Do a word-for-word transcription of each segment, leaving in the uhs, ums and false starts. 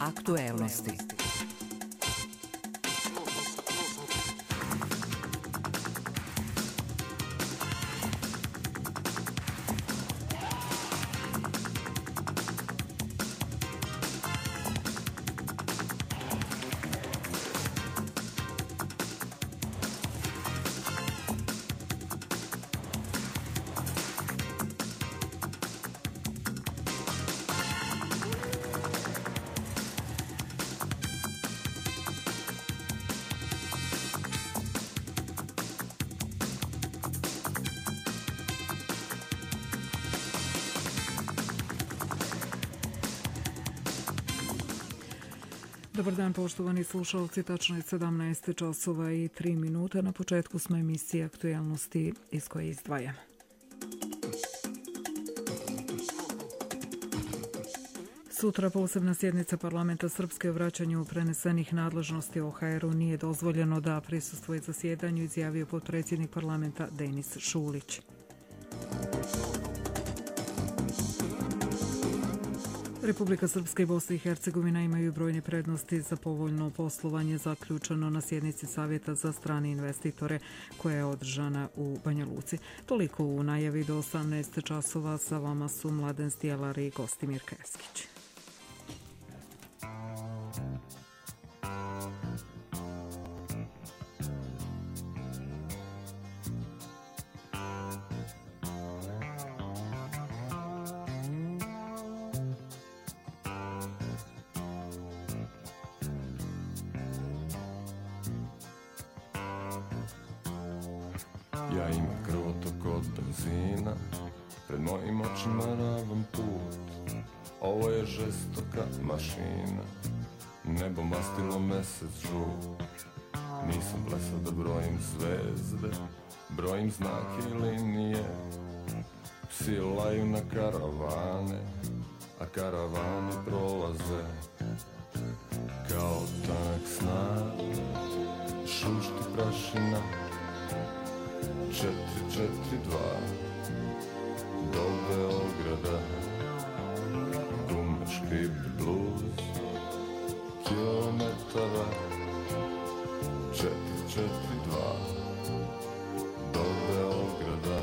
Aktuelnosti. Dobar dan, poštovani slušalci, tačno je sedamnaest časova i tri minute. Na početku smo emisije Aktuelnosti iz koje izdvajamo. Sutra posebna sjednica parlamenta Srpske o vraćanju prenesenih nadležnosti O H R-u nije dozvoljeno da prisustvuje zasjedanju, izjavio potpredsjednik parlamenta Denis Šulić. Republika Srpska i Bosna i Hercegovina imaju brojne prednosti za povoljno poslovanje, zaključeno na sjednici Savjeta za strane investitore koja je održana u Banja Luci. Toliko u najavi. Do osamnaest časova. Sa vama su Mladen Stjelar i Gostimir Keskić. Ja imam krvotok od benzina, pred mojim očima ravan put. Ovo je žestoka mašina, nebo mastilo mesec žut. Nisam blesao da brojim zvezde, brojim znake i linije. Psi laju na karavane, a karavane prolaze. Kao tanak snag, šušti prašina. Četiri, četiri, dva, do Beograda. Gume, škrip, bluz, kilometara. Četiri, četiri, dva, do Beograda.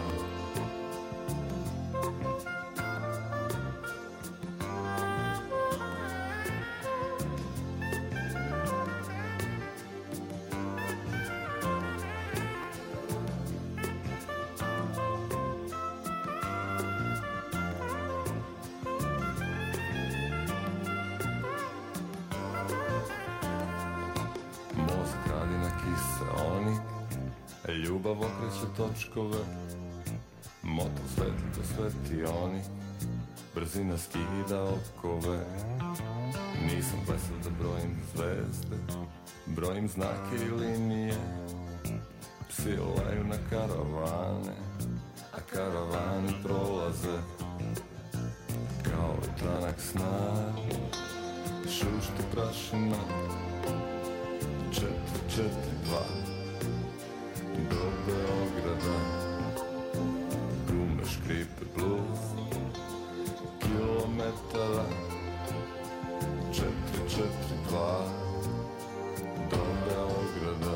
Ljubav okreće točkove, motor svetlo svetionik, brzina skida okove. Nisam blesao da brojim zvezde, brojim znake i linije. Psi laju na karavane, a karavani prolaze. Kao tanak snag, šušti prašina. Četiri, četiri, dva, do Beograda. Gume, škripe, bluz, kilometara. Četiri, četiri, dva, do Beograda.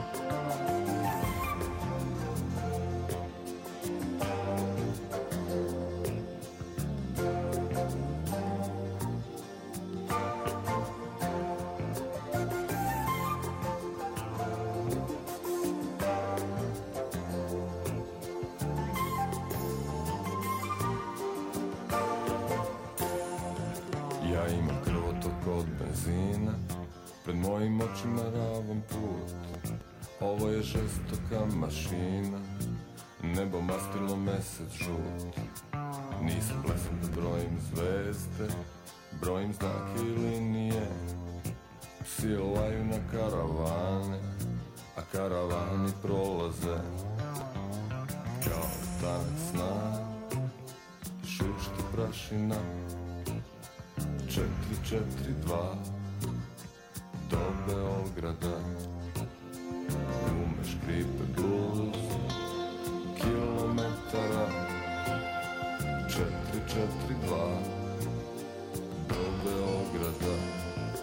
Ja imam krvotok od benzina, pred mojim očima ravan put. Ovo je žestoka mašina, nebo mastilo mesec žut. Nisam blesan da brojim zvezde, brojim znake i linije. Psi laju na karavane, a karavani prolaze. Kao tanak snag, šušti prašina. Četiri, četiri, dva, do Beograda. Gume, škripe, bluz, kilometara. Četiri, četiri, dva, do Beograda.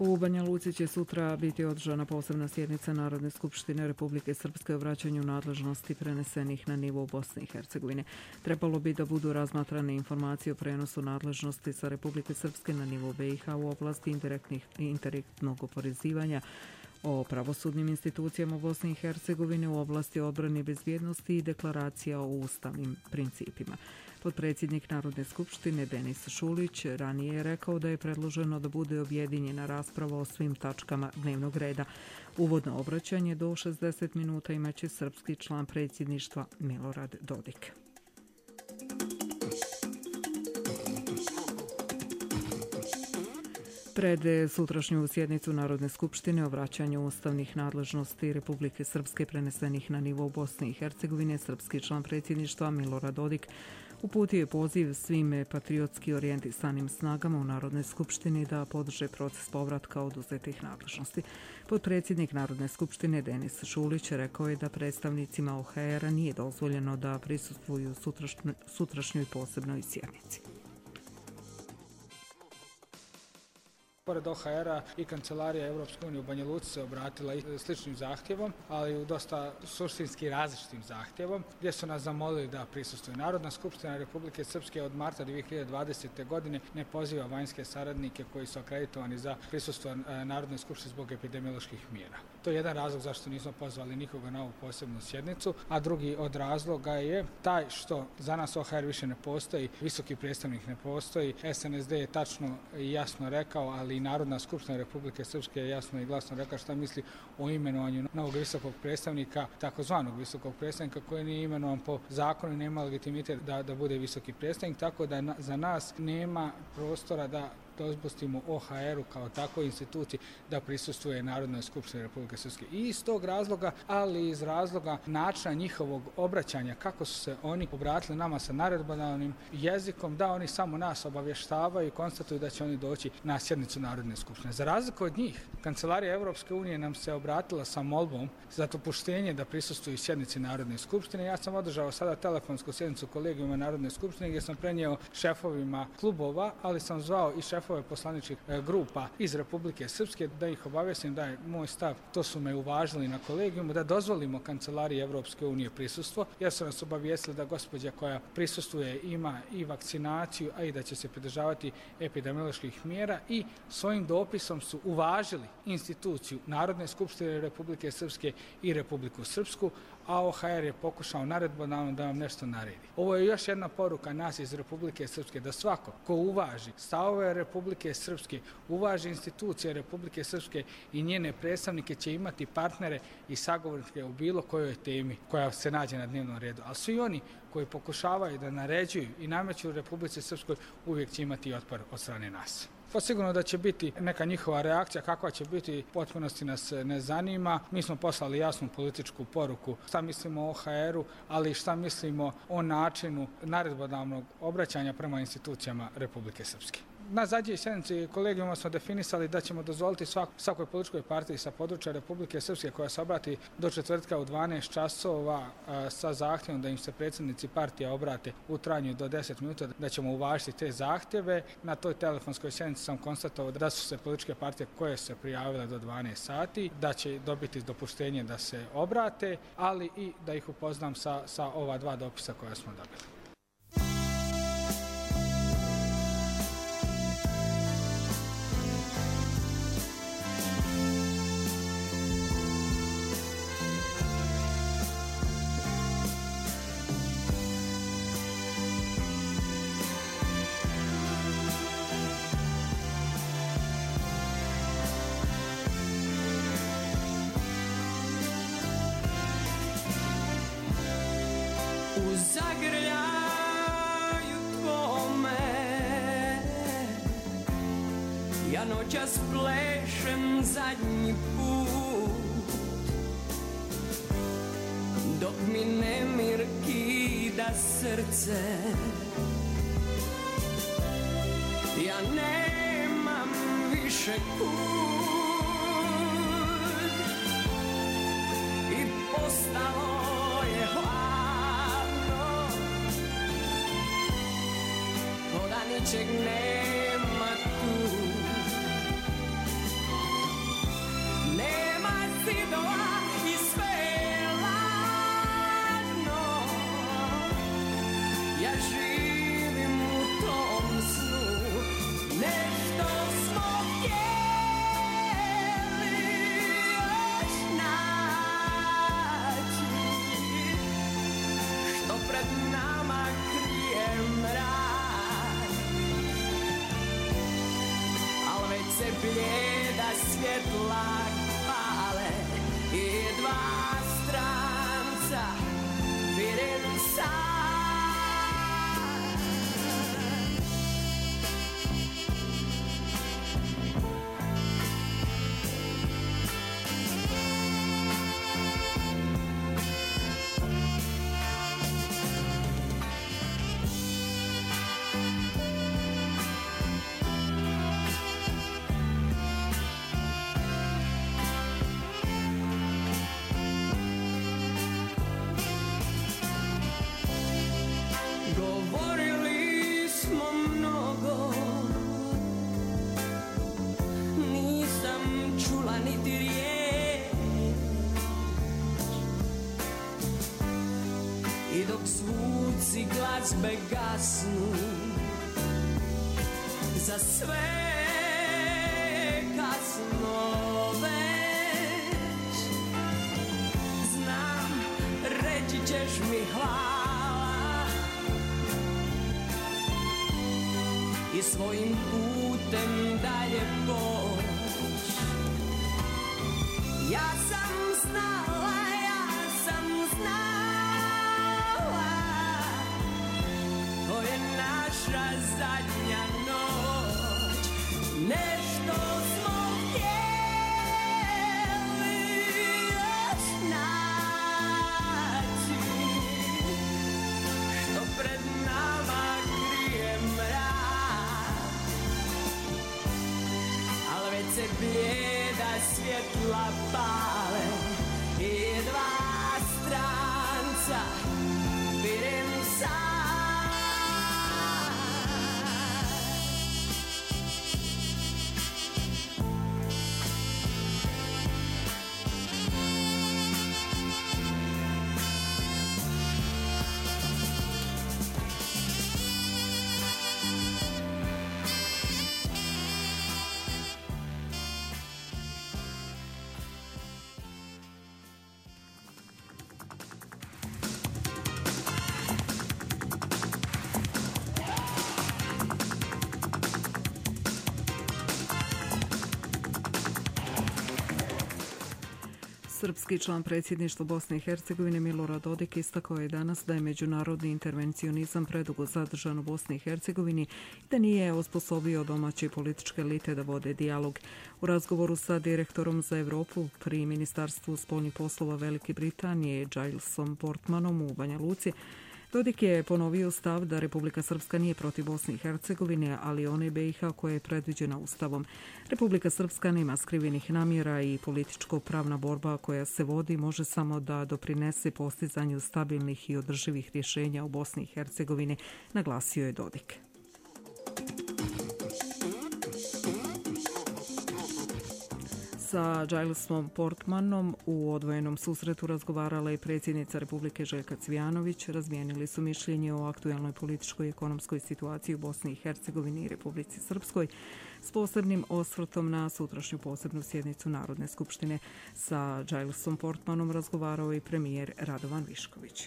U Banja Luci će sutra biti održana posebna sjednica Narodne skupštine Republike Srpske o vraćanju nadležnosti prenesenih na nivo Bosne i Hercegovine. Trebalo bi da budu razmatrane informacije o prenosu nadležnosti sa Republike Srpske na nivo B i H u oblasti indirektnih i indirektnog oporezivanja, o pravosudnim institucijama Bosne i Hercegovine u oblasti odbrane i bezbjednosti i deklaracija o ustavnim principima. Potpredsjednik Narodne skupštine Denis Šulić ranije je rekao da je predloženo da bude objedinjena rasprava o svim tačkama dnevnog reda. Uvodno obraćanje do šezdeset minuta imaće srpski član predsjedništva Milorad Dodik. Pred sutrašnju sjednicu Narodne skupštine o vraćanju ustavnih nadležnosti Republike Srpske prenesenih na nivo Bosne i Hercegovine, srpski član predsjedništva Milorad Dodik uputio je poziv svim patriotski orijentisanim snagama u Narodnoj skupštini da podrže proces povratka oduzetih nadležnosti. Potpredsjednik Narodne skupštine Denis Šulić rekao je da predstavnicima O H R-a nije dozvoljeno da prisustvuju sutrašnjoj, sutrašnjoj posebnoj sjednici. Pored O H R-a i Kancelarija Evropske unije u Banja Luci se obratila i sličnim zahtjevom, ali u dosta suštinski različitim zahtjevom, gdje su nas zamolili da prisustvuju. Narodna skupština Republike Srpske od marta dvije hiljade dvadesete. godine ne poziva vanjske saradnike koji su akreditovani za prisustvo Narodne skupštine zbog epidemioloških mjera. To je jedan razlog zašto nismo pozvali nikoga na ovu posebnu sjednicu, a drugi od razloga je taj što za nas O H R više ne postoji, visoki predstavnik ne postoji, S N S D je tačno i jasno rekao, ali i Narodna skupština Republike Srpske je jasno i glasno rekla šta misli o imenovanju novog visokog predstavnika, takozvanog visokog predstavnika koji nije imenovan po zakonu i nema legitimitet da, da bude visoki predstavnik, tako da na, za nas nema prostora da dopustimo O H R-u kao takvoj instituciji da prisustuje Narodnoj skupštini Republike Srpske. I iz tog razloga, ali iz razloga načina njihovog obraćanja, kako su se oni obratili nama sa naredbodavnim jezikom, da oni samo nas obavještavaju i konstatuju da će oni doći na sjednicu Narodne skupštine. Za razliku od njih, Kancelarija Evropske unije nam se obratila sa molbom za dopuštenje da prisustuju sjednici Narodne skupštine. Ja sam održao sada telefonsku sjednicu kolegijuma Narodne skupštine gdje sam prenio šefovima klubova, ali sam zvao i šef šefove poslaničkih grupa iz Republike Srpske, da ih obavijestim da je moj stav, to su me uvažili na kolegijumu, da dozvolimo Kancelariji Evropske unije prisustvo, jer su nas obavijestili da gospođa koja prisustuje ima i vakcinaciju, a i da će se pridržavati epidemioloških mjera, i svojim dopisom su uvažili instituciju Narodne skupštine Republike Srpske i Republiku Srpsku, a O H R je pokušao naredbodavno da vam nešto naredi. Ovo je još jedna poruka nas iz Republike Srpske, da svako ko uvaži stavove Republike Srpske, uvaži institucije Republike Srpske i njene predstavnike, će imati partnere i sagovornike u bilo kojoj temi koja se nađe na dnevnom redu. Ali svi oni koji pokušavaju da naređuju i nameću Republike Srpskoj uvijek će imati otpor od strane nas. Pa sigurno da će biti neka njihova reakcija, kakva će biti, potpunosti nas ne zanima. Mi smo poslali jasnu političku poruku šta mislimo o O H R-u, ali i šta mislimo o načinu naredbodavnog obraćanja prema institucijama Republike Srpske. Na zadnjoj sjednici kolegijuma smo definisali da ćemo dozvoliti svak, svakoj političkoj partiji sa područja Republike Srpske koja se obrati do četvrtka u dvanaest časova a, sa zahtjevom da im se predsjednici partija obrate u trajanju do deset minuta, da ćemo uvažiti te zahtjeve. Na toj telefonskoj sjednici sam konstatovao da su se političke partije koje se prijavile do dvanaest sati, da će dobiti dopuštenje da se obrate, ali i da ih upoznam sa, sa ova dva dopisa koja smo dobili. U zagrljaju tvome ja noćas plešem zadnji put, dok mi nemir kida srce. Ja nemam više kud i postalo je hladno, ko da ničeg nema tu. blijeda svjetla pale i dva stranca vidim sam. Govorili smo mnogo, nisam čula niti riječ, i dok zvuci glazbe gasnu, za sve kasno već. Znam, reći ćeš mi hvala i svojim putem dalje poć. Ja sam znala, ja sam znala, to je naša zadnja noć. Nešto smo htjeli još naći, što pred nama krije mrak, al već se blijeda svjetla pale i dva stranca vidim sam. Srpski član predsjedništva Bosne i Hercegovine Milorad Dodik istakao je danas da je međunarodni intervencionizam predugo zadržan u Bosni i Hercegovini i da nije osposobio domaće političke elite da vode dijalog. U razgovoru sa direktorom za Evropu pri Ministarstvu spoljnih poslova Velike Britanije Gilesom Portmanom u Banja Luci, Dodik je ponovio stav da Republika Srpska nije protiv Bosne i Hercegovine, ali one B i H koja je predviđena Ustavom. Republika Srpska nema skrivenih namjera i političko-pravna borba koja se vodi može samo da doprinese postizanju stabilnih i održivih rješenja u Bosni i Hercegovini, naglasio je Dodik. Sa Gilesom Portmanom u odvojenom susretu razgovarala je predsjednica Republike Željka Cvijanović. Razmijenili su mišljenje o aktuelnoj političkoj i ekonomskoj situaciji u Bosni i Hercegovini i Republici Srpskoj s posebnim osvrtom na sutrašnju posebnu sjednicu Narodne skupštine. Sa Gilesom Portmanom razgovarao je premijer Radovan Višković.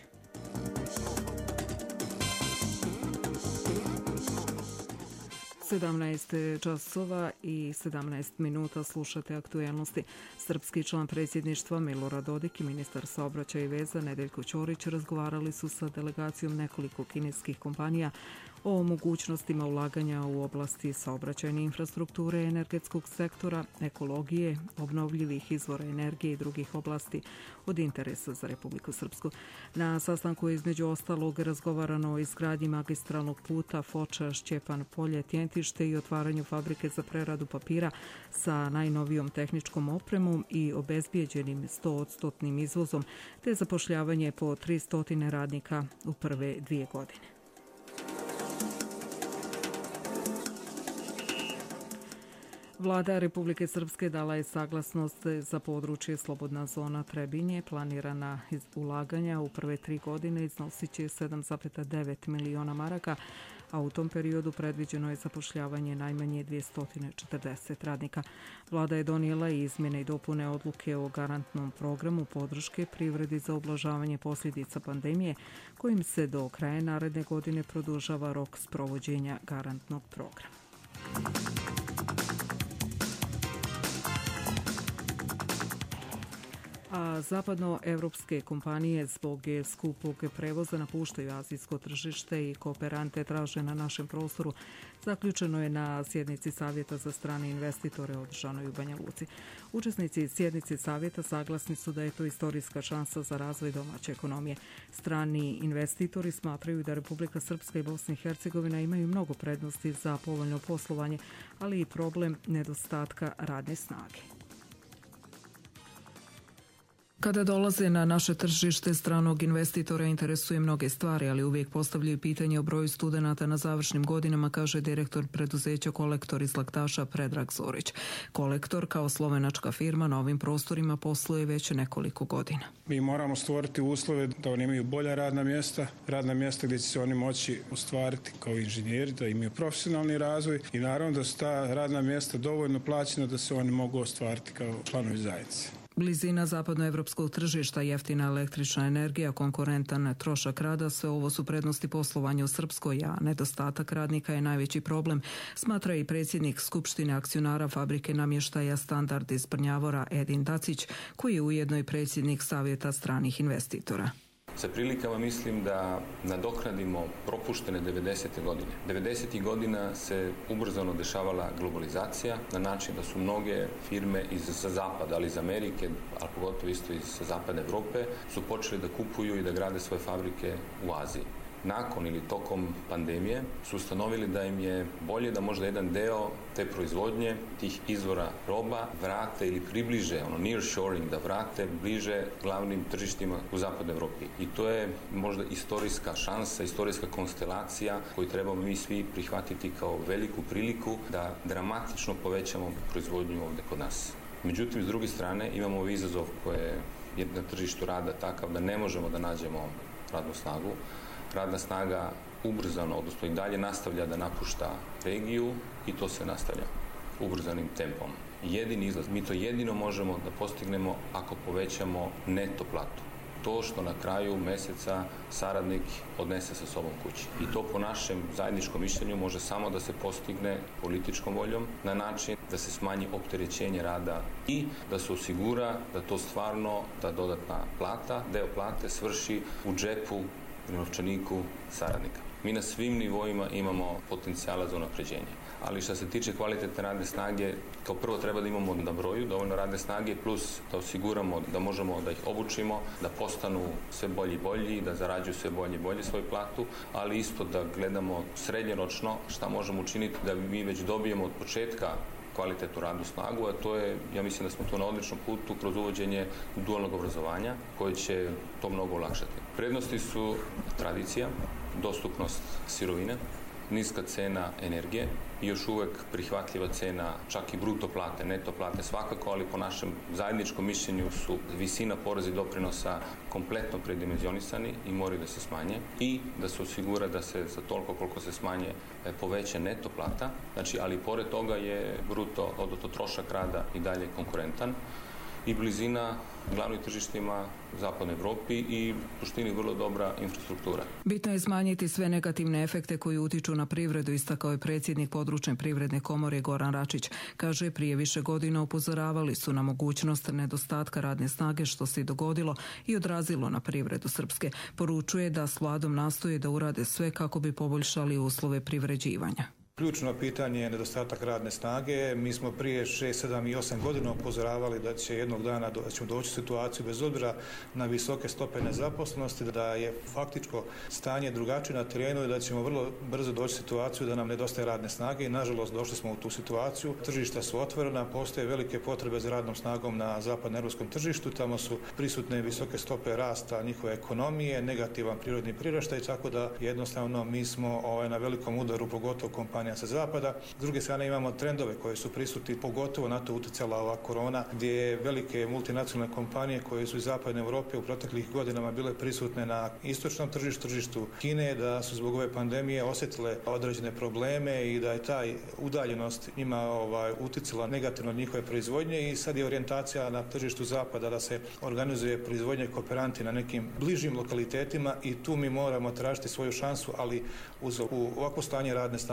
sedamnaest časova i sedamnaest minuta slušate aktuelnosti. Srpski član predsjedništva Milorad Dodik i ministar saobraćaja i veza Nedeljko Ćorić razgovarali su sa delegacijom nekoliko kineskih kompanija o mogućnostima ulaganja u oblasti saobraćajne infrastrukture, energetskog sektora, ekologije, obnovljivih izvora energije i drugih oblasti od interesa za Republiku Srpsku. Na sastanku je između ostalog razgovarano o izgradnji magistralnog puta Foča, Šćepan Polje, Tjentište i otvaranju fabrike za preradu papira sa najnovijom tehničkom opremom i obezbijeđenim sto posto izvozom, te zapošljavanje po tristo radnika u prve dvije godine. Vlada Republike Srpske dala je saglasnost za područje Slobodna zona Trebinje. Planirana ulaganja u prve tri godine iznosit će sedam zarez devet miliona maraka, a u tom periodu predviđeno je zapošljavanje najmanje dvjesto četrdeset radnika. Vlada je donijela i izmjene i dopune odluke o garantnom programu podrške privredi za ublažavanje posljedica pandemije, kojim se do kraja naredne godine produžava rok sprovođenja garantnog programa. a zapadnoevropske kompanije zbog skupog prevoza napuštaju azijsko tržište i kooperante traže na našem prostoru, zaključeno je na sjednici Savjeta za strane investitore održanoj u Banja Luci. Učesnici sjednice Savjeta saglasni su da je to istorijska šansa za razvoj domaće ekonomije. Strani investitori smatraju da Republika Srpska i Bosna i Hercegovina imaju mnogo prednosti za povoljno poslovanje, ali i problem nedostatka radne snage. Kada dolaze na naše tržište, stranog investitora interesuje mnoge stvari, ali uvijek postavljaju pitanje o broju studenata na završnim godinama, kaže direktor preduzeća Kolektor iz Laktaša Predrag Zorić. Kolektor kao slovenačka firma na ovim prostorima posluje već nekoliko godina. Mi moramo stvoriti uslove da oni imaju bolja radna mjesta, radna mjesta gdje će se oni moći ostvariti kao inženjeri, da imaju profesionalni razvoj i naravno da su ta radna mjesta dovoljno plaćena da se oni mogu ostvariti kao članovi zajednice. Blizina zapadnoevropskog tržišta, jeftina električna energija, konkurentan trošak rada, sve ovo su prednosti poslovanja u Srpskoj, a nedostatak radnika je najveći problem, smatra i predsjednik Skupštine akcionara fabrike namještaja Standard iz Brnjavora Edin Dacić, koji je ujedno i predsjednik Savjeta stranih investitora. Sa prilikama mislim da nadoknadimo propuštene devedesete godine. devedesetih godina se ubrzano dešavala globalizacija na način da su mnoge firme iz sa zapada, ali iz Amerike, ali pogotovo isto iz zapadne Evrope, su počeli da kupuju i da grade svoje fabrike u Aziji. Nakon ili tokom pandemije su ustanovili da im je bolje da možda jedan deo te proizvodnje, tih izvora roba, vrate ili približe, ono nearshoring, da vrate bliže glavnim tržištima u zapadnoj Evropi. I to je možda istorijska šansa, istorijska konstelacija koju trebamo mi svi prihvatiti kao veliku priliku da dramatično povećamo proizvodnju ovdje kod nas. Međutim, s druge strane, imamo izazov koje je na tržištu rada takav da ne možemo da nađemo radnu snagu. Radna snaga ubrzano, odnosno i dalje nastavlja da napušta regiju i to se nastavlja ubrzanim tempom. Jedini izlaz, mi to jedino možemo da postignemo ako povećamo neto platu. To što na kraju mjeseca saradnik odnese sa sobom kući. I to po našem zajedničkom mišljenju može samo da se postigne političkom voljom na način da se smanji opterećenje rada i da se osigura da to stvarno, da dodatna plata, deo plate svrši u džepu i novčaniku saradnika. Mi na svim nivoima imamo potencijala za unapređenje. Ali što se tiče kvalitetne radne snage, kao prvo treba da imamo na broju dovoljno radne snage, plus da osiguramo da možemo da ih obučimo, da postanu sve bolji i bolji, da zarađuju sve bolje i bolje svoju platu, ali isto da gledamo srednjoročno šta možemo učiniti da mi već dobijemo od početka kvalitetnu radnu snagu, a to je, ja mislim da smo tu na odličnom putu kroz uvođenje dualnog obrazovanja koje će to mnogo olakšati. Prednosti su tradicija, dostupnost sirovine, niska cena energije i još uvek prihvatljiva cena čak i bruto plate, neto plate svakako, ali po našem zajedničkom mišljenju su visina poreza i doprinosa kompletno predimenzionisani i moraju da se smanje i da se osigura da se za toliko koliko se smanje poveća neto plata, znači, ali pored toga je bruto, odnosno trošak rada i dalje konkurentan i blizina glavnim tržištima u zapadnoj Evropi i u suštini vrlo dobra infrastruktura. Bitno je smanjiti sve negativne efekte koji utiču na privredu, istakao je predsjednik područne privredne komore Goran Račić. Kaže, prije više godina upozoravali su na mogućnost nedostatka radne snage što se i dogodilo i odrazilo na privredu Srpske. Poručuje da s vladom nastoje da urade sve kako bi poboljšali uslove privređivanja. Ključno pitanje je nedostatak radne snage. Mi smo prije šest, sedam i osam godina upozoravali da će jednog dana da ćemo doći u situaciju bez obzira na visoke stope nezaposlenosti, da je faktičko stanje drugačije na terenu i da ćemo vrlo brzo doći u situaciju da nam nedostaje radne snage i nažalost došli smo u tu situaciju. Tržišta su otvorena, postoje velike potrebe za radnom snagom na zapadnoevropskom tržištu, tamo su prisutne visoke stope rasta njihove ekonomije, negativan prirodni priraštaj, tako da jednostavno mi smo ovaj, na velikom udaru, pogotovo kompanije sa zapada. S druge strane imamo trendove koje su prisutni, pogotovo na to utjecala ova korona, gdje velike multinacionalne kompanije koje su iz zapadne Evrope u proteklih godinama bile prisutne na istočnom tržištu, tržištu Kine, da su zbog ove pandemije osjetile određene probleme i da je taj udaljenost njima ovaj, utjecala negativno od njihove proizvodnje i sad je orijentacija na tržištu zapada da se organizuje proizvodnje kooperanti na nekim bližim lokalitetima i tu mi moramo tražiti svoju šansu, ali uz u ovakvo stanje radne snage mislim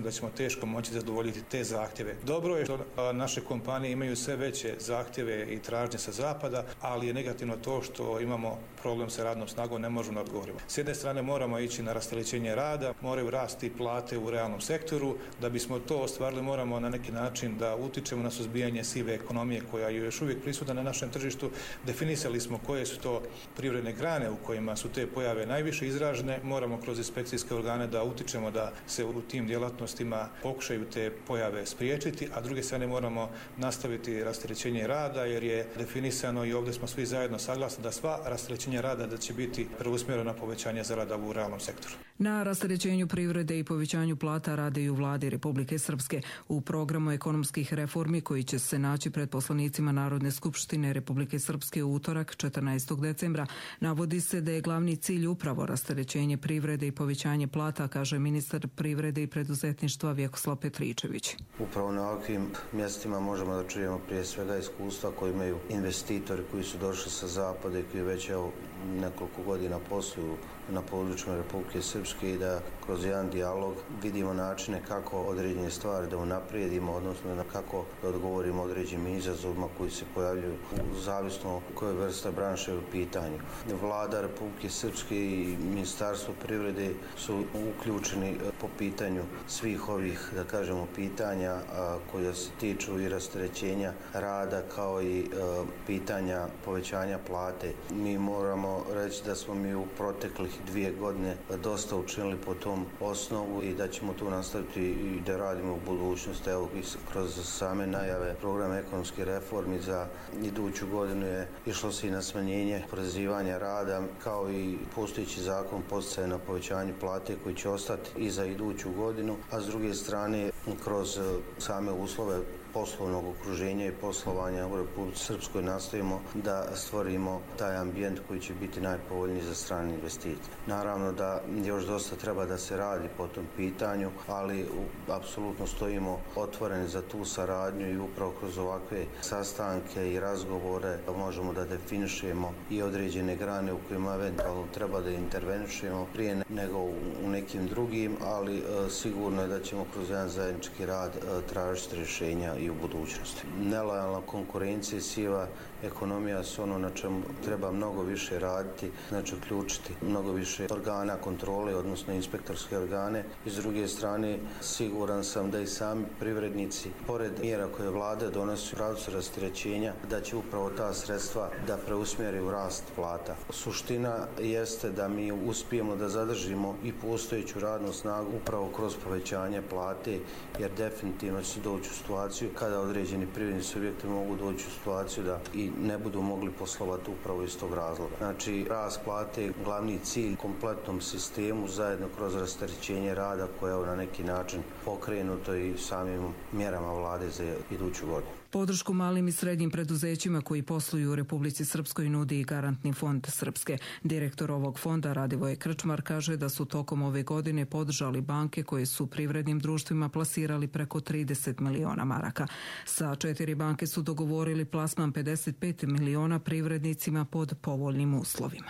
mislim da ćemo teško moći zadovoljiti te zahtjeve. Dobro je što naše kompanije imaju sve veće zahtjeve i tražnje sa zapada, ali je negativno to što imamo problem sa radnom snagom, ne možemo da odgovorimo. S jedne strane moramo ići na rasterećenje rada, moraju rasti plate u realnom sektoru. Da bismo to ostvarili, moramo na neki način da utičemo na suzbijanje sive ekonomije koja je još uvijek prisutna na našem tržištu. Definisali smo koje su to privredne grane u kojima su te pojave najviše izražene. Moramo kroz inspekcijske organe da utičemo da se u tim djelatnostima pokušaju te pojave spriječiti, a druge strane moramo nastaviti rasterećenje rada, jer je definisano i ovdje smo svi zajedno saglasni da sva rasterećenja rada da će biti preusmjerena na povećanje zarada u realnom sektoru. Na rasterećenju privrede i povećanju plata rade i u vladi Republike Srpske. U programu ekonomskih reformi koji će se naći pred poslanicima Narodne skupštine Republike Srpske u utorak četrnaestog decembra navodi se da je glavni cilj upravo rasterećenje privrede i povećanje plata, kaže ministar privrede i preduzetništva Vjekoslav Petričević. Upravo na ovakvim mjestima možemo da čujemo prije svega iskustva koji imaju investitori koji su došli sa zapada i koji već evo nekoliko godina posluju na području Republike Srpske i da kroz jedan dijalog vidimo načine kako određene stvari da unaprijedimo, odnosno kako da odgovorimo određenim izazovima koji se pojavljuju zavisno koje vrsta branše je u pitanju. Vlada Republike Srpske i Ministarstvo privrede su uključeni po pitanju svih ovih, da kažemo, pitanja koja se tiču i rasterećenja rada kao i pitanja povećanja plate. Mi moramo reći da smo mi u proteklih dvije godine dosta učinili po tom osnovu i da ćemo tu nastaviti i da radimo u budućnosti. Evo, kroz same najave programa ekonomske reformi za iduću godinu je išlo se i na smanjenje oporezivanja rada, kao i postojeći zakon poticaje na povećanje plate koji će ostati i za iduću godinu, a s druge strane kroz same uslove poslovnog okruženja i poslovanja u Republici Srpskoj nastavimo da stvorimo taj ambijent koji će biti najpovoljniji za strane investicije. Naravno da još dosta treba da se radi po tom pitanju, ali apsolutno stojimo otvoreni za tu saradnju i upravo kroz ovakve sastanke i razgovore možemo da definišemo i određene grane u kojima eventualno treba da intervenišemo prije nego u nekim drugim, ali e, sigurno je da ćemo kroz jedan zajednički rad e, tražiti rješenja i u budućnosti. Nelojalna konkurencija i siva ekonomija su ono na čemu treba mnogo više raditi, znači uključiti mnogo više organa kontrole, odnosno inspektorske organe. I s druge strane, siguran sam da i sami privrednici, pored mjera koje vlada donosi u pravcu rasterećenja, da će upravo ta sredstva da preusmjeri u rast plata. Suština jeste da mi uspijemo da zadržimo i postojeću radnu snagu upravo kroz povećanje plate, jer definitivno će doći u situaciju kada određeni privredni subjekti mogu doći u situaciju da i ne budu mogli poslovati upravo iz tog razloga. Znači, rast plate je glavni cilj kompletnom sistemu zajedno kroz rasterećenje rada koje je na neki način pokrenuto i samim mjerama vlade za iduću godinu. Podršku malim i srednjim preduzećima koji posluju u Republici Srpskoj nudi i Garantni fond Srpske. Direktor ovog fonda Radivoje Krčmar kaže da su tokom ove godine podržali banke koje su privrednim društvima plasirali preko trideset miliona maraka. Sa četiri banke su dogovorili plasman pedeset pet miliona privrednicima pod povoljnim uslovima.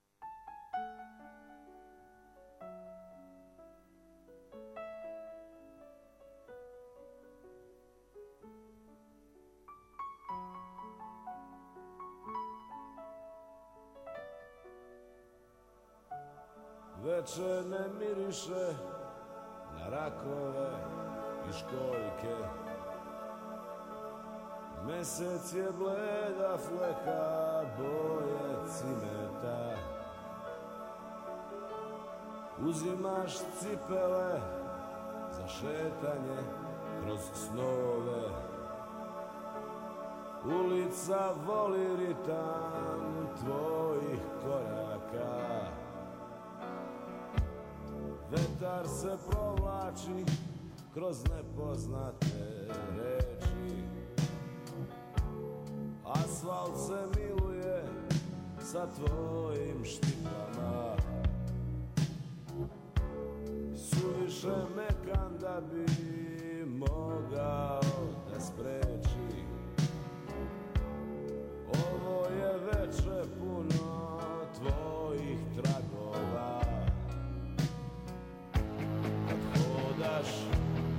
Večer ne miriše na rakove i školjke. Mesec je bleda fleka boje cimeta. Uzimaš cipele za šetanje kroz snove. Ulica voli ritam tvojih koraka. Vetar se provlači kroz nepoznate reči. Asfalt se miluje sa tvojim štiklama. Suviše mekan da bi mogao da spreči. Ovo je veče puno tvojih tragova. Hodaš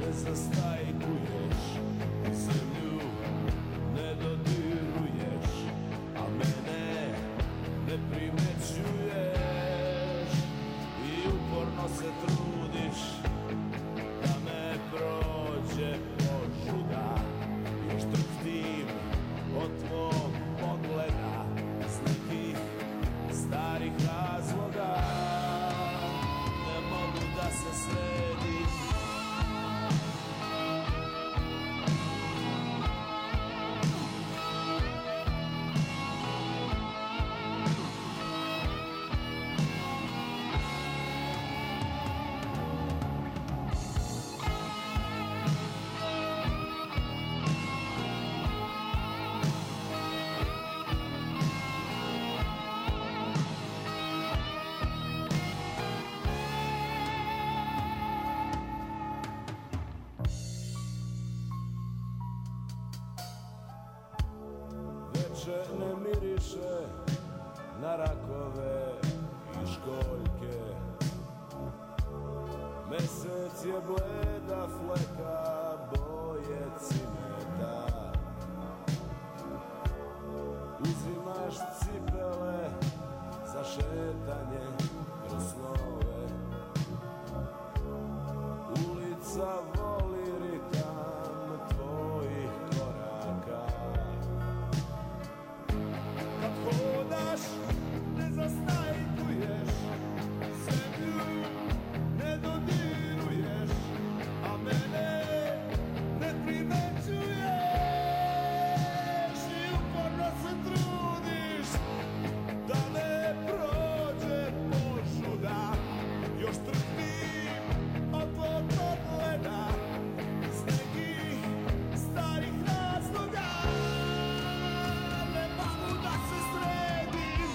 više ne miriše na rakove i školjke. Mesec je bleda fleka boje cimeta. Uzimaš cipele za šetanje kroz snove. Ulica voli ritam tvojih koraka. Kad hodaš ne zastajkuješ, zemlju ne dodiruješ, a mene ne primećuješ i uporno se trudiš da ne prođe požuda. Još trpim od tvog pogleda iz nekih starih razloga. Ne mogu da se sredim.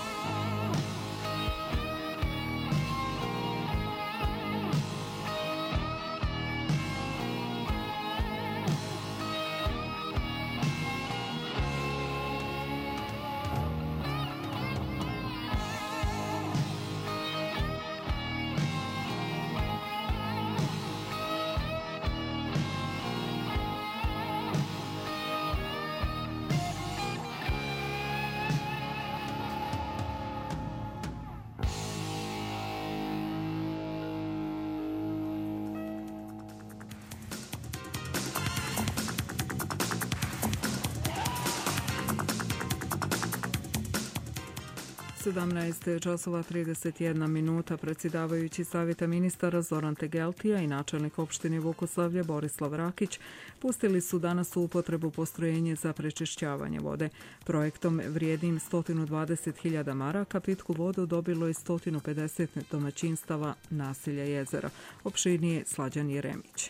sedamnaest časova trideset jedna minuta. Predsjedavajući Savjeta ministara Zoran Tegeltija i načelnik opštine Vukosavlje Borislav Rakić pustili su danas u upotrebu postrojenje za prečišćavanje vode. Projektom vrijednim sto dvadeset hiljada maraka pitku vodu dobilo je sto pedeset domaćinstava naselja Jezera. Opširnije Slađan Jeremić.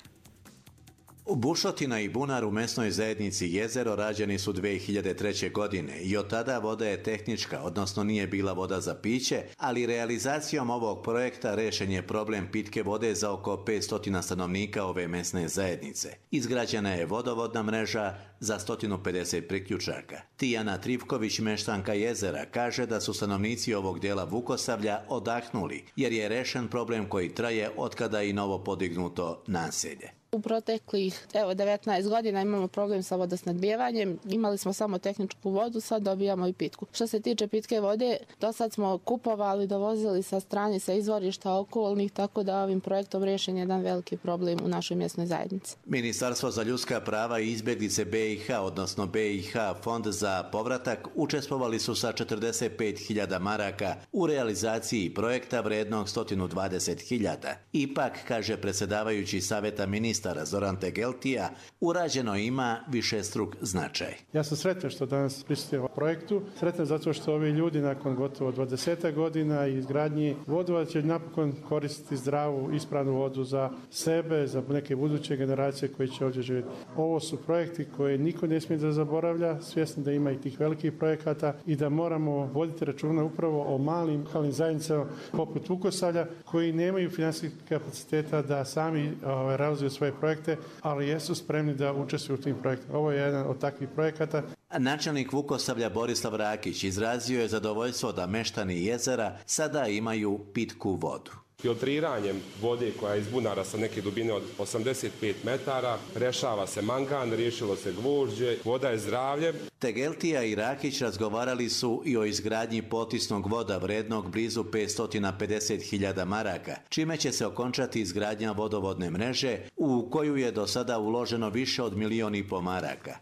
Bušotina i bunar u mesnoj zajednici Jezero rađeni su dve hiljade treće. godine i od tada voda je tehnička, odnosno nije bila voda za piće, ali realizacijom ovog projekta rešen je problem pitke vode za oko petsto stanovnika ove mesne zajednice. Izgrađena je vodovodna mreža za sto pedeset priključaka. Tijana Trivković, meštanka Jezera, kaže da su stanovnici ovog dijela Vukosavlja odahnuli, jer je rešen problem koji traje otkada i novo podignuto naselje. U proteklih evo, devetnaest godina imamo problem sa vodosnadbijevanjem. Imali smo samo tehničku vodu, sad dobijamo i pitku. Što se tiče pitke vode, do sad smo kupovali, dovozili sa strane, sa izvorišta okolnih, tako da ovim projektom rešen jedan veliki problem u našoj mjesnoj zajednici. Ministarstvo za ljudska prava i izbjeglice B i H, odnosno B i H Fond za povratak, učestvovali su sa četrdeset pet hiljada maraka u realizaciji projekta vrednog sto dvadeset hiljada. Ipak, kaže predsjedavajući Savjeta ministara Zoran Tegeltija, urađeno ima višestruk značaj. Ja sam sretan što danas prisustujem u projektu. Sretan zato što ovi ljudi nakon gotovo dvadeset godina i izgradnji vodovoda će napokon koristiti zdravu, ispravnu vodu za sebe, za neke buduće generacije koji će ovdje živjeti. Ovo su projekti koje niko ne smije da zaboravlja, svjesni da ima i tih velikih projekata i da moramo voditi računa upravo o malim lokalnim zajednicama poput Vukosavlja koji nemaju finansijskih kapaciteta da sami ovaj, realizuju svoje projekte, ali jesu spremni da učestvuju u tim projektima. Ovo je jedan od takvih projekata. Načelnik Vukosavlja Borislav Rakić izrazio je zadovoljstvo da meštani Jezera sada imaju pitku vodu. Filtriranjem vode koja je iz bunara sa neke dubine od osamdeset pet metara, rešava se mangan, riješilo se gvožđe, voda je zdravlje. Tegeltija i Rakić razgovarali su i o izgradnji potisnog voda vrednog blizu petsto pedeset hiljada maraka, čime će se okončati izgradnja vodovodne mreže u koju je do sada uloženo više od milion i po maraka.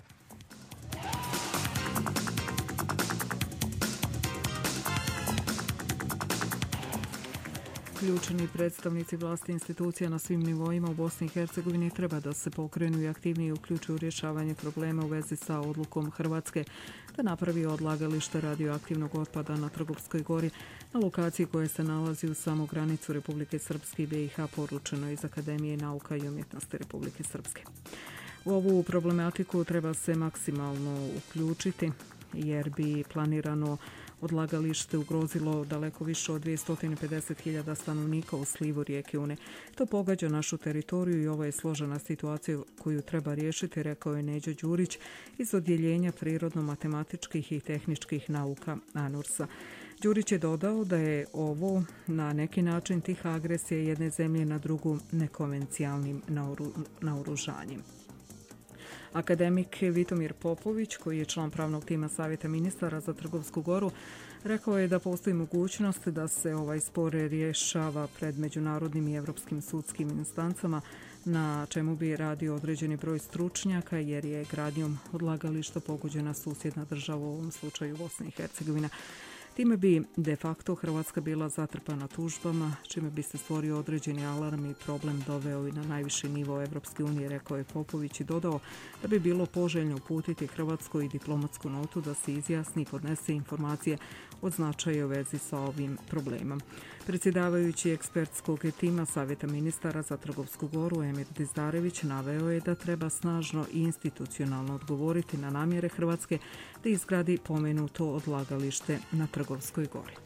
Ključni predstavnici vlasti institucija na svim nivoima u Bosni i Hercegovini treba da se pokrenu i aktivnije uključuju u rješavanje problema u vezi sa odlukom Hrvatske da napravi odlagalište radioaktivnog otpada na Trgovskoj gori, na lokaciji koja se nalazi u samu granicu Republike Srpske i B i H, poručeno iz Akademije nauka i umjetnosti Republike Srpske. U ovu problematiku treba se maksimalno uključiti jer bi planirano odlagalište ugrozilo daleko više od dvjesto pedeset hiljada stanovnika u slivu rijeke Une. To pogađa našu teritoriju i ovo je složena situacija koju treba riješiti, rekao je Neđo Đurić iz Odjeljenja prirodno-matematičkih i tehničkih nauka ANURS-a. Đurić je dodao da je ovo na neki način tiha agresija jedne zemlje na drugu nekonvencijalnim naoružanjem. Akademik Vitomir Popović, koji je član pravnog tima Savjeta ministara za Trgovsku Goru, rekao je da postoji mogućnost da se ovaj spor rješava pred međunarodnim i evropskim sudskim instancama, na čemu bi radio određeni broj stručnjaka, jer je gradnjom odlagališta pogođena susjedna država, u ovom slučaju Bosna i Hercegovina. Time bi de facto Hrvatska bila zatrpana tužbama, čime bi se stvorio određeni alarm i problem doveo i na najviši nivo Evropske unije, rekao je Popović i dodao da bi bilo poželjno uputiti Hrvatskoj diplomatsku notu da se izjasni i podnese informacije od značaja u vezi sa ovim problemom. Predsjedavajući ekspertskog tima Savjeta ministara za Trgovsku Goru Emir Dizdarević naveo je da treba snažno i institucionalno odgovoriti na namjere Hrvatske da izgradi pomenuto odlagalište na Trgovskoj Gori.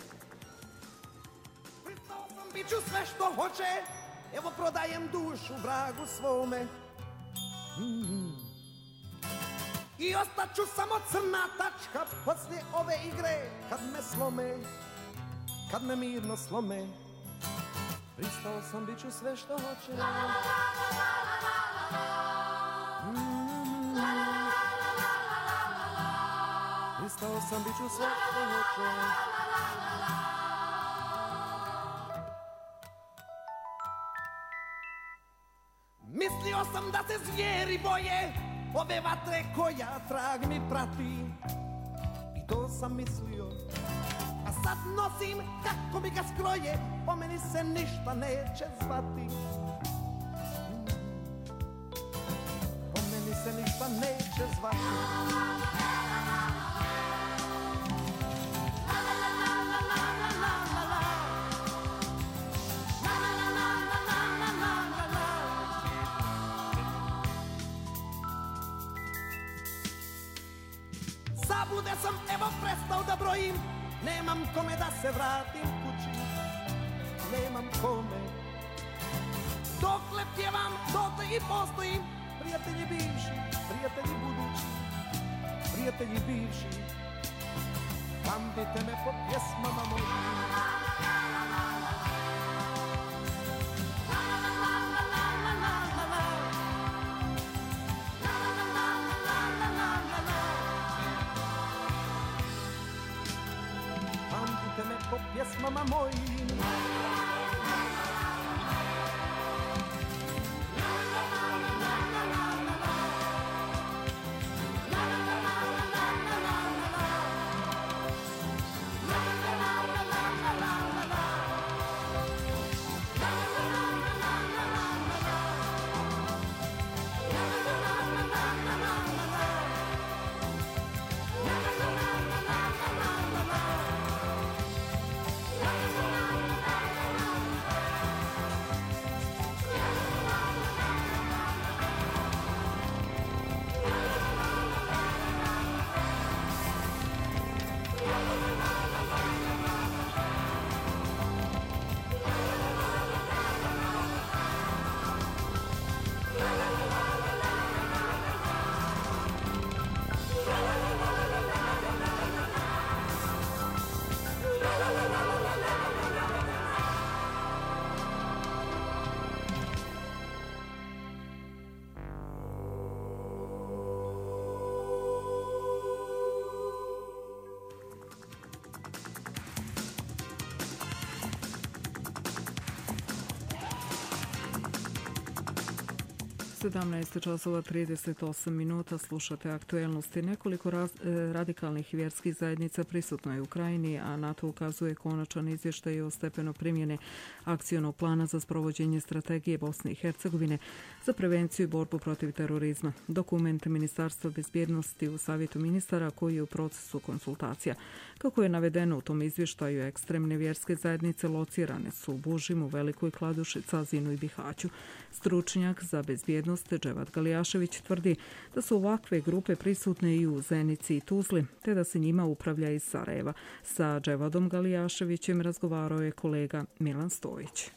Biću sve što hoće, evo prodajem dušu vragu svome. Mm. I ostaću samo crna tačka poslije ove igre, kad me slome, kad me mirno slome. Pristao sam, biću sve što hoće. Mm. Pristao sam, biću sve što hoće. Mislio sam da se zvijeri boje ove vatre koja trag mi prati. I to sam mislio, a sad nosim kako mi ga skroje, po meni se ništa neće zvati. Po meni se ništa neće zvati. Zabude sam, evo prestao da brojim, nemam kome da se vratim kući, nemam kome. Dokle pjevam, dotle i postojim, prijatelji bivši, prijatelji budući, prijatelji bivši, pamtite me po pjesmama mojim. Po pjesmama mojim. sedamnaest časova trideset osam minuta, slušate aktuelnosti. Nekoliko raz, radikalnih vjerskih zajednica prisutno je u Ukrajini, a NATO ukazuje konačan izvještaj o stepenu primjene akcionog plana za sprovođenje strategije Bosne i Hercegovine za prevenciju i borbu protiv terorizma. Dokument Ministarstva bezbjednosti u Savjetu ministara koji je u procesu konsultacija. Kako je navedeno u tom izvještaju, ekstremne vjerske zajednice locirane su u Bužimu, Velikoj Kladuši, Cazinu i Bihaću. Stručnjak za bezbjednost gost Dževad Galijašević tvrdi da su ovakve grupe prisutne i u Zenici i Tuzli, te da se njima upravlja iz Sarajeva. Sa Dževadom Galijaševićem razgovarao je kolega Milan Stojić.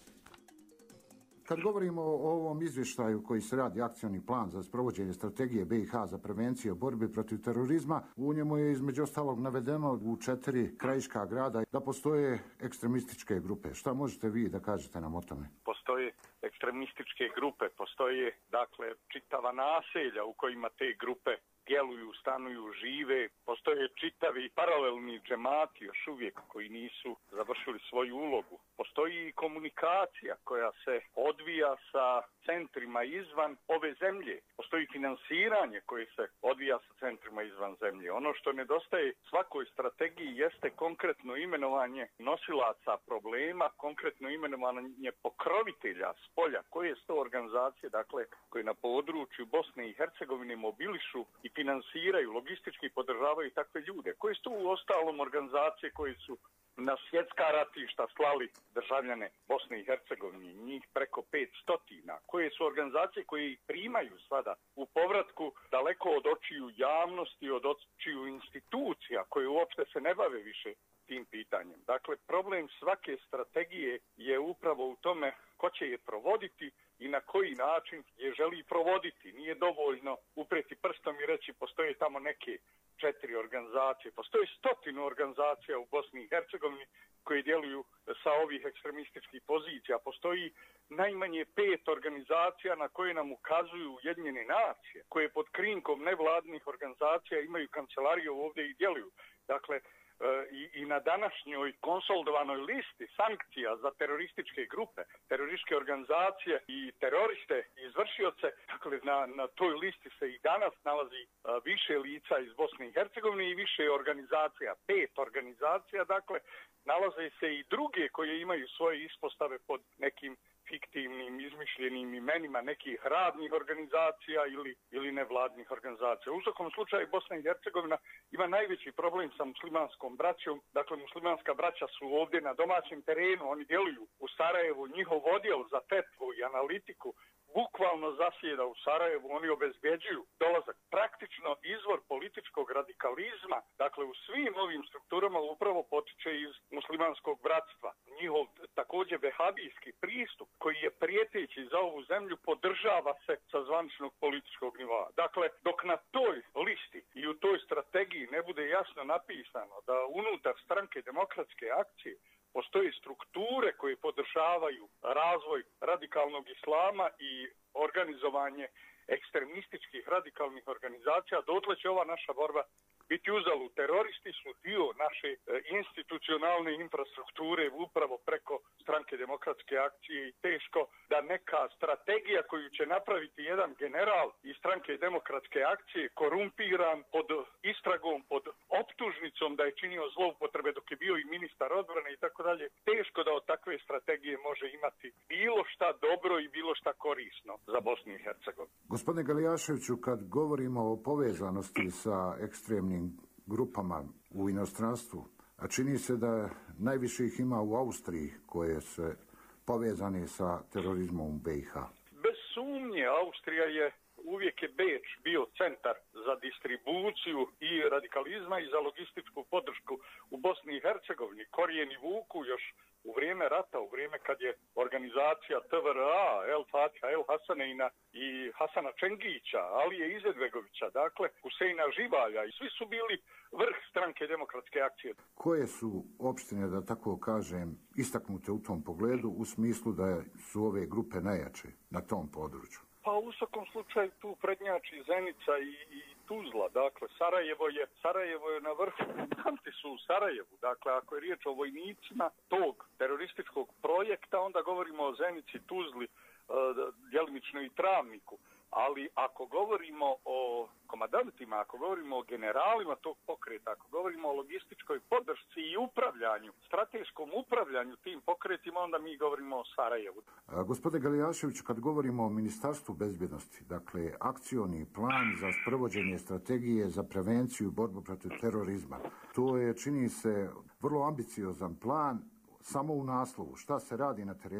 Kad govorimo o ovom izvještaju koji se radi akcioni plan za sprovođenje strategije B i H za prevenciju borbe protiv terorizma, u njemu je između ostalog navedeno u četiri krajiška grada da postoje ekstremističke grupe. Šta možete vi da kažete nam o tome? Postoje ekstremističke grupe, postoje dakle čitava naselja u kojima te grupe djeluju, stanuju, žive. Postoje čitavi paralelni džemati još uvijek koji nisu završili svoju ulogu. Postoji i komunikacija koja se odvija sa centrima izvan ove zemlje. Postoji finansiranje koje se odvija sa centrima izvan zemlje. Ono što nedostaje svakoj strategiji jeste konkretno imenovanje nosilaca problema, konkretno imenovanje pokrovitelja spolja. Koje su to organizacije, dakle, koje na području Bosne i Hercegovine mobilišu i finansiraju, logistički podržavaju takve ljude. Koje su to u ostalom organizacije koje su na svjetska ratišta slali državljane Bosne i Hercegovine, njih preko pet stotina, koje su organizacije koje ih primaju sada u povratku daleko od očiju javnosti, od očiju institucija koje uopšte se ne bave više tim pitanjem. Dakle, problem svake strategije je upravo u tome ko će je provoditi i na koji način je želi provoditi. Nije dovoljno upreti prstom i reći postoje tamo neke četiri organizacije. Postoji stotinu organizacija u Bosni i Hercegovini koji djeluju sa ovih ekstremističkih pozicija. Postoji najmanje pet organizacija na koje nam ukazuju Ujedinjene nacije, koje pod krinkom nevladnih organizacija imaju kancelariju ovdje i djeluju. Dakle, I, i na današnjoj konsolidovanoj listi sankcija za terorističke grupe, terorističke organizacije i teroriste i izvršioce, dakle na, na toj listi se i danas nalazi a, više lica iz Bosne i Hercegovine i više organizacija, pet organizacija, dakle nalaze se i druge koje imaju svoje ispostave pod nekim fiktivnim, izmišljenim imenima nekih radnih organizacija ili, ili nevladnih organizacija. U svakom slučaju Bosna i Hercegovina ima najveći problem sa muslimanskom braćom. Dakle, muslimanska braća su ovdje na domaćem terenu, oni djeluju u Sarajevu, njihov odjel za fetvu i analitiku bukvalno zasjeda u Sarajevu, oni obezbjeđuju dolazak. Praktično izvor političkog radikalizma, dakle u svim ovim strukturama upravo potiče iz muslimanskog bratstva. Njihov također vehabijski pristup koji je prijeteći za ovu zemlju podržava se sa zvaničnog političkog nivoa. Dakle, dok na toj listi i u toj strategiji ne bude jasno napisano da unutar stranke demokratske akcije postoje strukture koje podržavaju razvoj radikalnog islama i organizovanje ekstremističkih radikalnih organizacija, dotle će ova naša borba biti uzalud. Teroristi su dio naše institucionalne infrastrukture upravo preko stranke demokratske akcije i teško da neka strategija koju će napraviti jedan general iz stranke demokratske akcije korumpiran pod istragom, pod optužnicom da je činio zloupotrebe dok je bio i ministar odbrane i tako dalje, teško da od takve strategije može imati bilo šta dobro i bilo šta korisno za Bosnu i Hercegovinu. Gospodine Galijaševiću, kad govorimo o povezanosti sa ekstremnim grupama u inostranstvu, a čini se da najviše ih ima u Austriji koje se povezane sa terorizmom u B i H. Bez sumnje, Austrija je uvijek je Beč bio centar za distribuciju i radikalizma i za logističku podršku u Bosni i Hercegovini. Korijeni vuku još u vrijeme rata, u vrijeme kad je organizacija T V R A, El Fatiha, El Hasaneina i Hasana Čengića, Alije Izetbegovića, dakle Huseina Živalja i svi su bili vrh stranke demokratske akcije. Koje su opštine, da tako kažem, istaknute u tom pogledu u smislu da su ove grupe najjače na tom području? Pa u svakom slučaju tu prednjači Zenica i, i Tuzla, dakle Sarajevo je, Sarajevo je na vrhu, komandanti su u Sarajevu, dakle ako je riječ o vojnicima tog terorističkog projekta, onda govorimo o Zenici, Tuzli, djelimično i Travniku, ali ako govorimo o komandantima, ako govorimo o generalima tog pokreta, ako govorimo o logističkoj podršci i upravljanju, strateškom upravljanju tim pokretima, onda mi govorimo o Sarajevu. A, gospodine Galijaševiću, kad govorimo o Ministarstvu bezbjednosti, dakle akcioni plan za sprovođenje strategije za prevenciju i borbu protiv terorizma, to je, čini se, vrlo ambiciozan plan samo u naslovu. Šta se radi na terenu?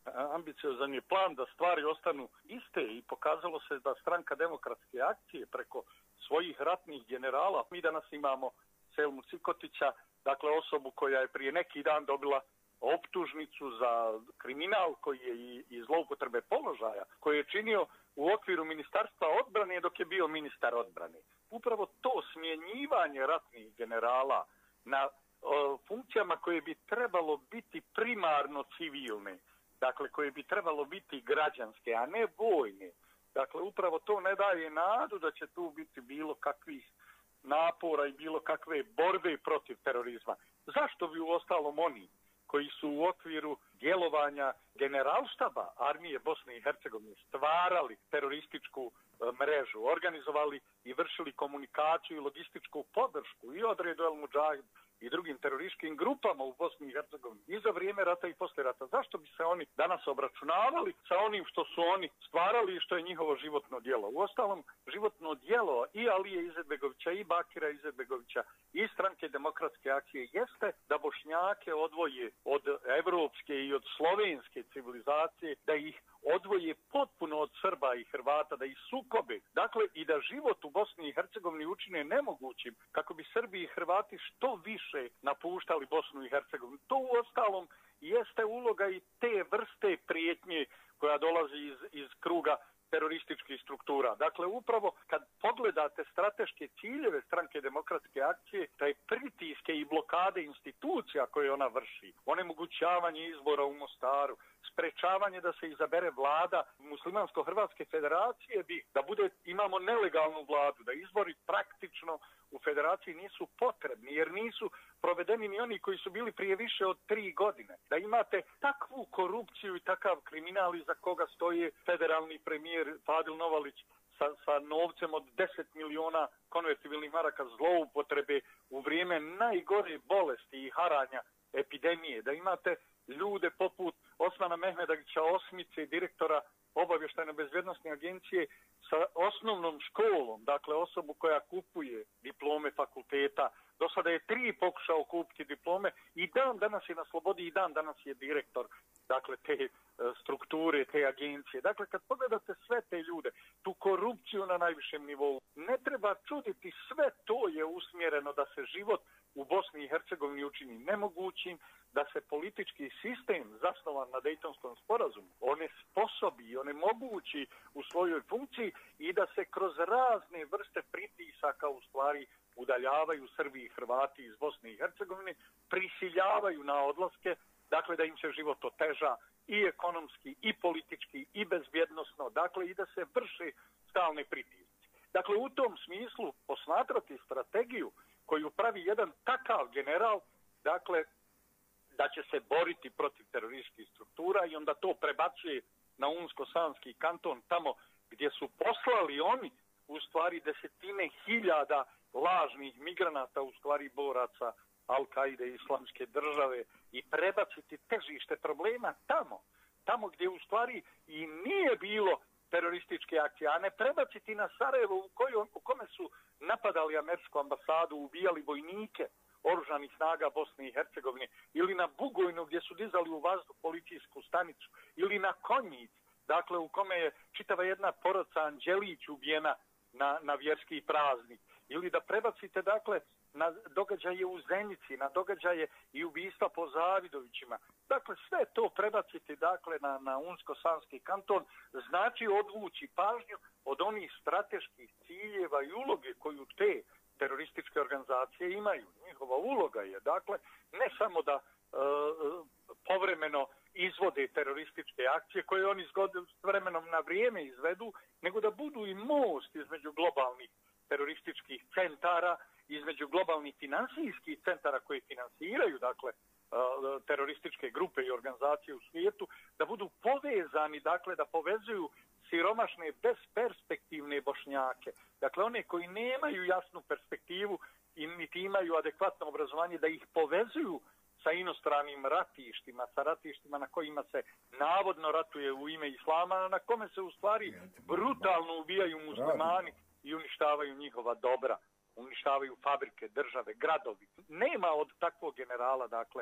ambiciozan je plan da stvari ostanu iste i pokazalo se da Stranka demokratske akcije preko svojih ratnih generala, mi danas imamo Selmu Cikotića, dakle osobu koja je prije neki dan dobila optužnicu za kriminal koji je i, i zloupotrebe položaja, koji je činio u okviru Ministarstva odbrane dok je bio ministar odbrane. Upravo to smjenjivanje ratnih generala na o, funkcijama koje bi trebalo biti primarno civilne, dakle koje bi trebalo biti građanske, a ne vojne. Dakle, upravo to ne daje nadu da će tu biti bilo kakvih napora i bilo kakve borbe protiv terorizma. Zašto bi u ostalom oni koji su u okviru djelovanja generalštaba armije Bosne i Hercegovine stvarali terorističku mrežu, organizovali i vršili komunikaciju i logističku podršku i odredu El Mudžahid i drugim terorističkim grupama u Bosni i Hercegovini i za vrijeme rata i poslije rata. Zašto bi se oni danas obračunavali sa onim što su oni stvarali i što je njihovo životno djelo? Uostalom, životno djelo i Alije Izetbegovića i Bakira Izetbegovića i Stranke demokratske akcije jeste da Bošnjake odvoje od evropske i od slovenske civilizacije, da ih odvoje potpuno od Srba i Hrvata, da ih sukobe, dakle i da život u Bosni i Hercegovini učine nemogućim kako bi Srbi i Hrvati što više napuštali Bosnu i Hercegovinu. To u ostalom jeste uloga i te vrste prijetnje koja dolazi iz, iz kruga terorističkih struktura. Dakle, upravo kad pogledate strateške ciljeve Stranke demokratske akcije, taj pritiske i blokade institucija koje ona vrši, onemogućavanje izbora u Mostaru, sprečavanje da se izabere vlada Muslimansko-Hrvatske federacije, bi da bude imamo nelegalnu vladu, da izbori praktično u federaciji nisu potrebni, jer nisu provedeni ni oni koji su bili prije više od tri godine. Da imate takvu korupciju i takav kriminal iza koga stoji federalni premijer Fadil Novalić sa, sa novcem od deset miliona konvertibilnih maraka zloupotrebe u vrijeme najgore bolesti i haranja epidemije. Da imate ljude poput Osmana Mehmedagića Osmice, direktora obavještajne bezbjednosne agencije sa osnovnom školom, dakle osobu koja kupuje diplome fakulteta. Do sada je tri pokušao kupiti diplome i dan danas je na slobodi i dan danas je direktor dakle te strukture, te agencije. Dakle, kad pogledate sve te ljude, tu korupciju na najvišem nivou, ne treba čuditi, sve to je usmjereno da se život u Bosni i Hercegovini učini nemogućim, da se politički sistem zasnovan na Dejtonskom sporazumu onesposobi i onemogući u svojoj funkciji i da se kroz razne vrste pritisaka u stvari udaljavaju Srbi i Hrvati iz Bosne i Hercegovine, prisiljavaju na odlaske, dakle da im se život oteža i ekonomski, i politički, i bezbjednosno, dakle i da se vrše stalne pritisci. Dakle, u tom smislu posmatrati strategiju koju pravi jedan takav general, dakle, da će se boriti protiv terorističkih struktura i onda to prebacuje na Unsko-Sanski kanton, tamo gdje su poslali oni u stvari desetine hiljada lažnih migranata, u stvari boraca Al-Kaide, Islamske države, i prebaciti težište problema tamo, tamo gdje u stvari i nije bilo terorističke akcije, a ne prebaciti na Sarajevo u, kojoj, u kome su napadali američku ambasadu, ubijali vojnike oružanih snaga Bosne i Hercegovine, ili na Bugojnu gdje su dizali u vazduh policijsku stanicu, ili na Konjic, dakle u kome je čitava jedna porodica Anđelić ubijena na, na vjerski praznik, ili da prebacite dakle na događaje u Zenici, na događaje i ubistva po Zavidovićima. Dakle, sve to prebaciti dakle na, na Unsko-Sanski kanton znači odvući pažnju od onih strateških ciljeva i uloge koju te terorističke organizacije imaju. Njihova uloga je dakle ne samo da e, povremeno izvode terorističke akcije koje oni s vremenom na vrijeme izvedu, nego da budu i most između globalnih terorističkih centara, između globalnih finansijskih centara koji finansiraju dakle terorističke grupe i organizacije u svijetu, da budu povezani, dakle da povezuju siromašne, besperspektivne Bošnjake. Dakle, one koji nemaju jasnu perspektivu i niti imaju adekvatno obrazovanje, da ih povezuju sa inostranim ratištima, sa ratištima na kojima se navodno ratuje u ime Islama, na kome se u stvari brutalno ubijaju muslimani i uništavaju njihova dobra, uništavaju fabrike, države, gradovi. Nema od takvog generala, dakle,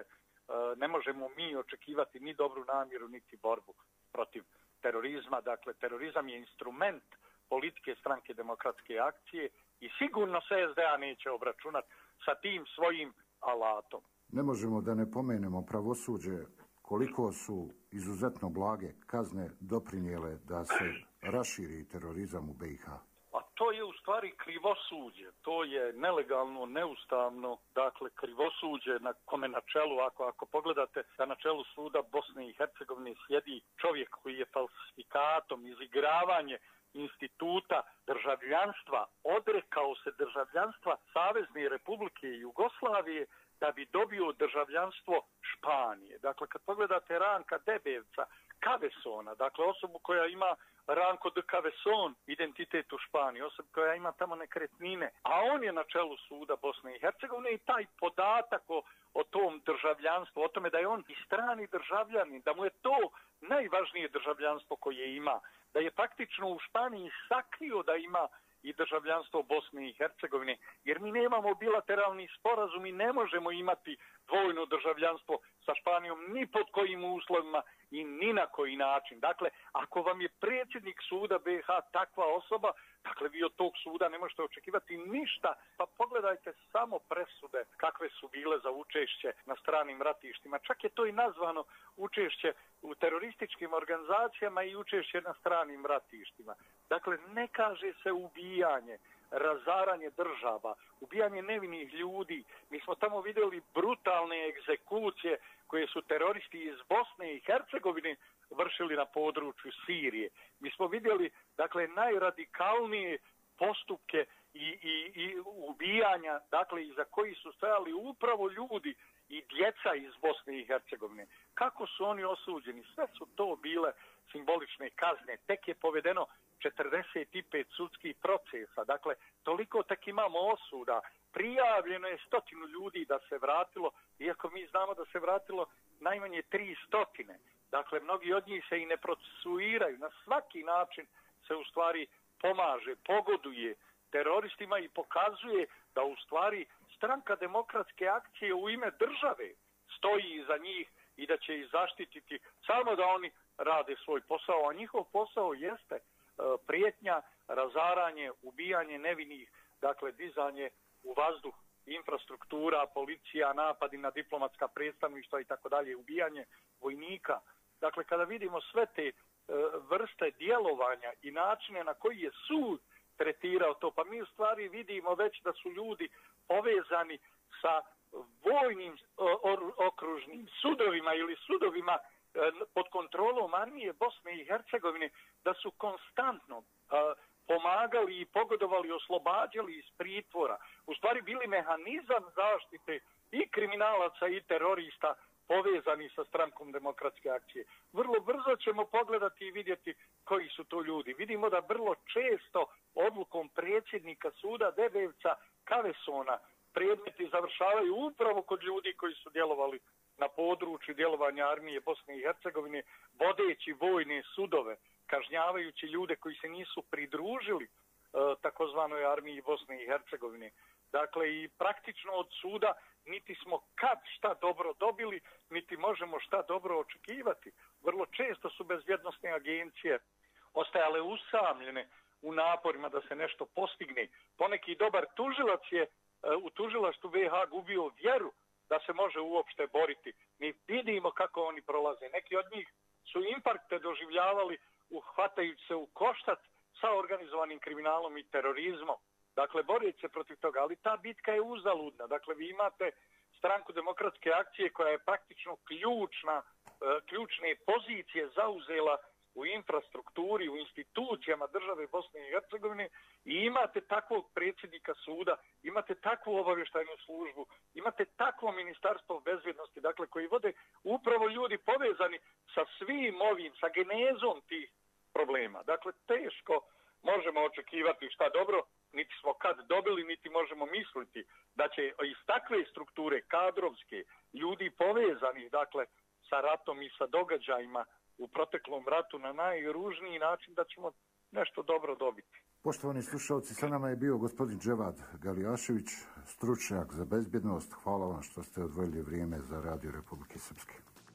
ne možemo mi očekivati ni dobru namjeru, niti borbu protiv terorizma. Dakle, terorizam je instrument politike Stranke demokratske akcije i sigurno se S D A neće obračunati sa tim svojim alatom. Ne možemo da ne pomenemo pravosuđe, koliko su izuzetno blage kazne doprinijele da se raširi terorizam u B i H. A to je u stvari krivosuđe, to je nelegalno, neustavno, dakle krivosuđe na kome na čelu, ako, ako pogledate da na čelu suda Bosne i Hercegovine sjedi čovjek koji je falsifikatom, izigravanje instituta državljanstva, odrekao se državljanstva Savezne Republike Jugoslavije da bi dobio državljanstvo Španije. Dakle, kad pogledate Ranka Debevca, Kavesona, dakle osobu koja ima Ranko de Caveson, identitet u Španiji, osoba koja ima tamo nekretnine, a on je na čelu suda Bosne i Hercegovine i taj podatak o, o tom državljanstvu, o tome da je on i strani državljanin, da mu je to najvažnije državljanstvo koje ima, da je praktično u Španiji sakrio da ima i državljanstvo Bosne i Hercegovine, jer mi nemamo bilateralni sporazum i ne možemo imati dvojno državljanstvo sa Španijom ni pod kojim uslovima i ni na koji način. Dakle, ako vam je predsjednik suda B i H takva osoba, dakle vi od tog suda ne možete očekivati ništa. Pa pogledajte samo presude kakve su bile za učešće na stranim ratištima. Čak je to i nazvano učešće u terorističkim organizacijama i učešće na stranim ratištima. Dakle, ne kaže se ubijanje, razaranje država, ubijanje nevinih ljudi. Mi smo tamo vidjeli brutalne egzekucije koje su teroristi iz Bosne i Hercegovine vršili na području Sirije. Mi smo vidjeli, dakle, najradikalnije postupke i, i, i ubijanja, dakle, iza koji su stajali upravo ljudi i djeca iz Bosne i Hercegovine. Kako su oni osuđeni? Sve su to bile simbolične kazne. Tek je povedeno četrdeset pet sudskih procesa. Dakle, toliko tek imamo osuda. Prijavljeno je stotinu ljudi da se vratilo, iako mi znamo da se vratilo najmanje tri stotine. Dakle, mnogi od njih se i ne procesuiraju. Na svaki način se u stvari pomaže, pogoduje teroristima i pokazuje da u stvari Stranka demokratske akcije u ime države stoji iza njih i da će ih zaštititi samo da oni rade svoj posao, a njihov posao jeste e, prijetnja, razaranje, ubijanje nevinih, dakle dizanje u vazduh infrastruktura, policija, napadi na diplomatska predstavništva i tako dalje, ubijanje vojnika. Dakle, kada vidimo sve te e, vrste djelovanja i načine na koji je sud tretirao to, pa mi u stvari vidimo već da su ljudi povezani sa vojnim okružnim sudovima ili sudovima pod kontrolom armije Bosne i Hercegovine, da su konstantno pomagali i pogodovali, oslobađali iz pritvora. U stvari bili mehanizam zaštite i kriminalaca i terorista povezani sa Strankom demokratske akcije. Vrlo brzo ćemo pogledati i vidjeti koji su to ljudi. Vidimo da vrlo često odlukom predsjednika suda Debevca Kavesona predmeti završavaju upravo kod ljudi koji su djelovali na području djelovanja armije Bosne i Hercegovine, vodeći vojne sudove, kažnjavajući ljude koji se nisu pridružili e, takozvanoj armiji Bosne i Hercegovine. Dakle, i praktično od suda niti smo kad šta dobro dobili, niti možemo šta dobro očekivati. Vrlo često su bezbjednosne agencije ostajale usamljene u naporima da se nešto postigne. Poneki dobar tužilac je u tužilaštvu B i H gubio vjeru da se može uopšte boriti. Mi vidimo kako oni prolaze. Neki od njih su infarkte doživljavali uhvatajući se u koštac sa organizovanim kriminalom i terorizmom. Dakle, boreći se protiv toga, ali ta bitka je uzaludna. Dakle, vi imate Stranku demokratske akcije koja je praktično ključna, ključne pozicije zauzela u infrastrukturi, u institucijama države Bosne i Hercegovine i imate takvog predsjednika suda, imate takvu obavještajnu službu, imate takvo ministarstvo bezbjednosti, dakle, koji vode upravo ljudi povezani sa svim ovim, sa genezom tih problema. Dakle, teško možemo očekivati šta dobro, niti smo kad dobili, niti možemo misliti da će iz takve strukture kadrovske ljudi povezani, dakle, sa ratom i sa događajima u proteklom ratu na najružniji način da ćemo nešto dobro dobiti. Poštovani slušalci, sa nama je bio gospodin Dževad Galijašević, stručnjak za bezbjednost. Hvala vam što ste odvojili vrijeme za Radio Republike Srpske.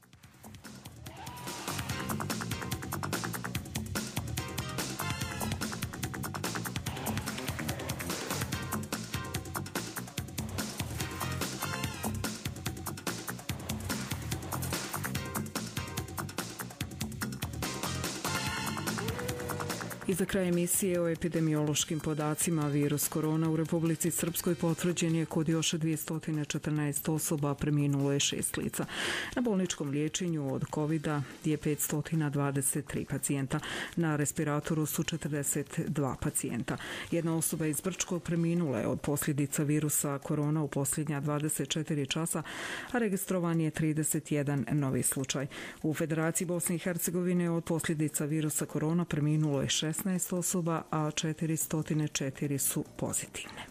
I za kraj emisije o epidemiološkim podacima, virus korona u Republici Srpskoj potvrđen je kod još dvjesto četrnaest osoba, preminulo je šest lica. Na bolničkom liječenju od kovida je petsto dvadeset tri pacijenta, na respiratoru su četrdeset dva pacijenta. Jedna osoba iz Brčkog preminula je od posljedica virusa korona u posljednja dvadeset četiri časa, a registrovan je trideset jedan novi slučaj. U Federaciji Bosne i Hercegovine od posljedica virusa korona preminulo je šesnaest osoba, a četiristo četiri su pozitivne.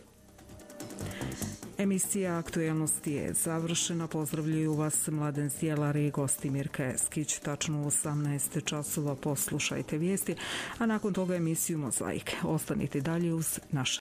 Emisija Aktuelnosti je završena. Pozdravljaju vas Mladen Zdjelar i gosti Mirka Eskić. Tačno u osamnaest časova poslušajte vijesti, a nakon toga emisiju Mozaik. Ostanite dalje uz naš